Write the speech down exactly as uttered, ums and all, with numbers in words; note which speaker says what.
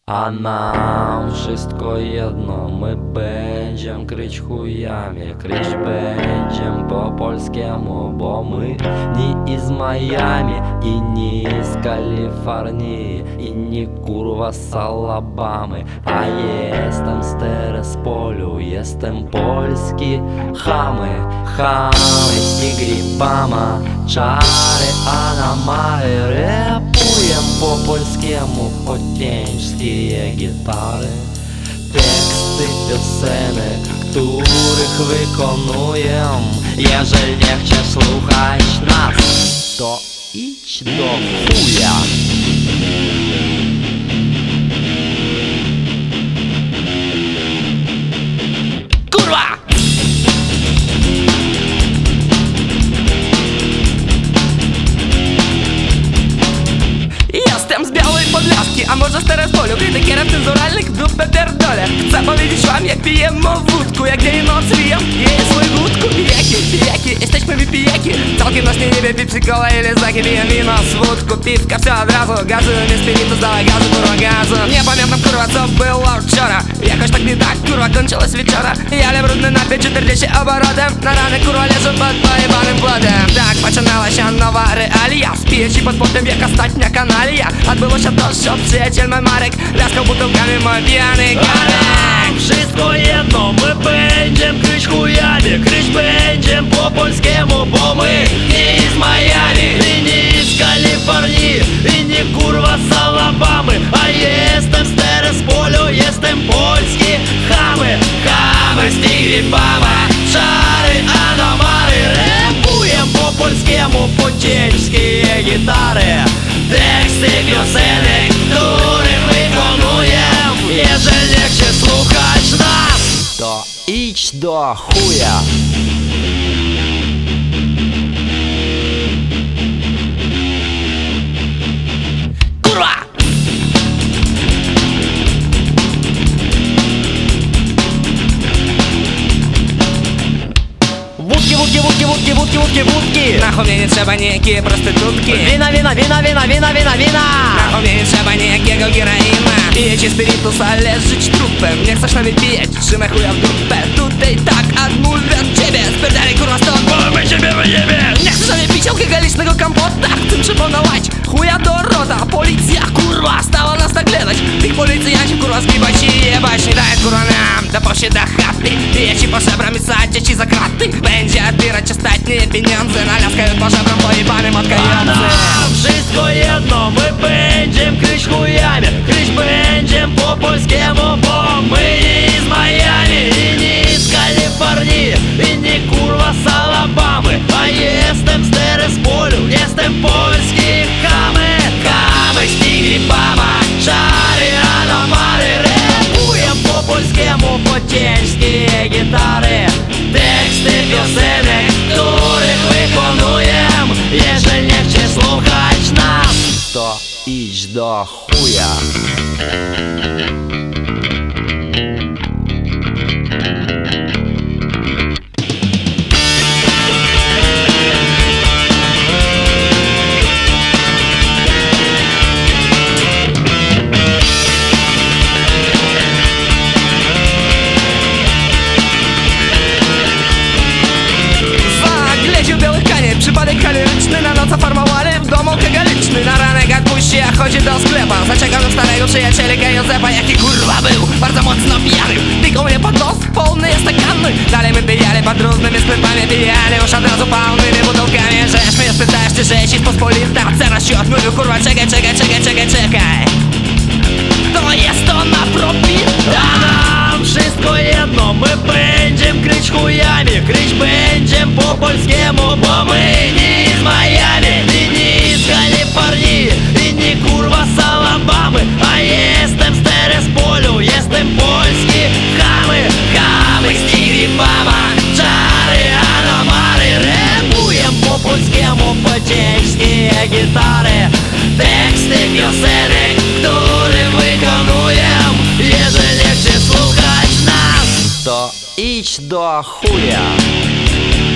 Speaker 1: A nam wszystko jedno, my będziemy kryć chujami. Kryć będziemy po polskiemu, bo my nie z Miami i nie z Kalifornii i nie kurwa z Alabamy. A jestem z Terespoliu, jestem polski. Chamy, chamy z Tigрибама, czary Аномали. Рэпуем по polskiemu, po ciężkie gitary. Teksty piosenek, których wykonuję. Jeżeli nie chcesz słuchać nas, to idź do chuja. Kurwa! Jestem z Białej Podlaski, a może z Terespoliu. Gdy kierowcy zoralnych w dupę pierdolę. Chcę powiedzieć wam, jak pijemy wódku, jak dzień i noc pijem, jeję swój wódku. Pijaki, pijaki, jesteśmy my pijaki. Całkiem nas nie niebie, pipsy, kola ili zaki. Pijem wino z wódku, piwka, все od razu. Gazu, nie spiritu, zdawaj gazu, kurwa gazu. Nie pamiętam kurwa co było wczoraj. Jakoś tak nie tak, kurwa kończyłeś wieczora. Ale brudny napie czterdzieści oborotem. Na rany kurwa leżą pod pojebanym kładem. Tak poczynała się nowa realia. Spiję ci pod potem jak ostatnia kanalia. Odbyło się to, że przyjaciel mój Marek laskał butelkami mój pijany Garek.
Speaker 2: Wszystko jedno, my będziemy kryć chujami. Kryć będziemy po polskiemu, bo my nie z Miami i nie z Kalifornii i nie kurwa z Alabamy. A jestem z Terespoliu, jestem polski. Chamy, chamy z Tigрибама, czary Аномали. Рэпуем po polskiemu, po ciężkie gitary. Teksty piosenek, których wykonuję. Jeżeli nie chcesz słuchać nas,
Speaker 1: to idź do chuja.
Speaker 2: kurwa! Wódki, wódki, wódki, wódki, wódki, wódki, wódki.
Speaker 3: Na chomie nie trzeba niejakie prostytutki.
Speaker 2: Wina, wina, wina, wina, wina, wina, wina.
Speaker 3: Na chomie nie trzeba niejakiego heroina. Pijecie spirytusa, ale żyć trupem. Nie chcesz nami pijeć, trzymaj chuja w dupę. Tutaj tak, odmówię od ciebie. Spierdalaj kurwa stąd, bo my ciebie wyjebie. Nie chcesz nami pić alkoholicznego kompota. Chcę przypominać, chuja do rota. Policja kurwa stała nas tak gledać. Tych policjantów kurwa zgibać i jebać. Nie daje kurwa nam do posiada chaty. Pijecie po żebram i sadzie ci za kraty. Będzie odbierać ostatnie pieniądze. Nalaskają po żebram pojebanym od
Speaker 2: A
Speaker 3: kający.
Speaker 2: nam wszystko jedno, my będziemy kryć chujami. Kryć będziemy po polskiemu, bo my nie z Miami i nie z Kalifornii i nie kurwa z Alabamy. A jestem z Terespoliu, jestem polski. Chamy, chamy z Tigрибама, czary Аномали. Рэпуем po polskiemu, po ciężkie gitary. Teksty piosenek, których wykonuję. Jeżeli nie chcesz słuchać nas,
Speaker 1: To idź do chuja.
Speaker 3: Zaglecił białych kanie, przypadek kaloryczny. Na noc farmowali w domu kegaliczny. Na ranek jak puści, a chodzi do sklepa. Zaczekam do starego przyjaciela Józefa, jaki kurwa był bardzo mocno pijany. Tykał mnie pod nos, pełny jest stakanny. Dalej my pijali pod różnymi sklepami. Pijali już od razu pełnymi butelkami. Żeś mnie spytasz, czy rzeź jest pospolita. Zaraz się odmówił, kurwa, czekaj, czekaj, czekaj, czekaj, czekaj. To jest to na profit.
Speaker 2: a nam wszystko jedno, my będziemy kryć chujami. Kryć będziemy po polskiemu, bo my nie z Miami i nie z Kalifornii i nie kurwa z Alabamy. A jestem z Terespoliu, jestem polski. Chamy, chamy z Tigрибама, czary Аномали. Рэпуем po polskiemu, po ciężkie gitary. Teksty piosenek, których wykonuję. Jeżeli nie chcesz słuchać nas,
Speaker 1: To idź do chuja.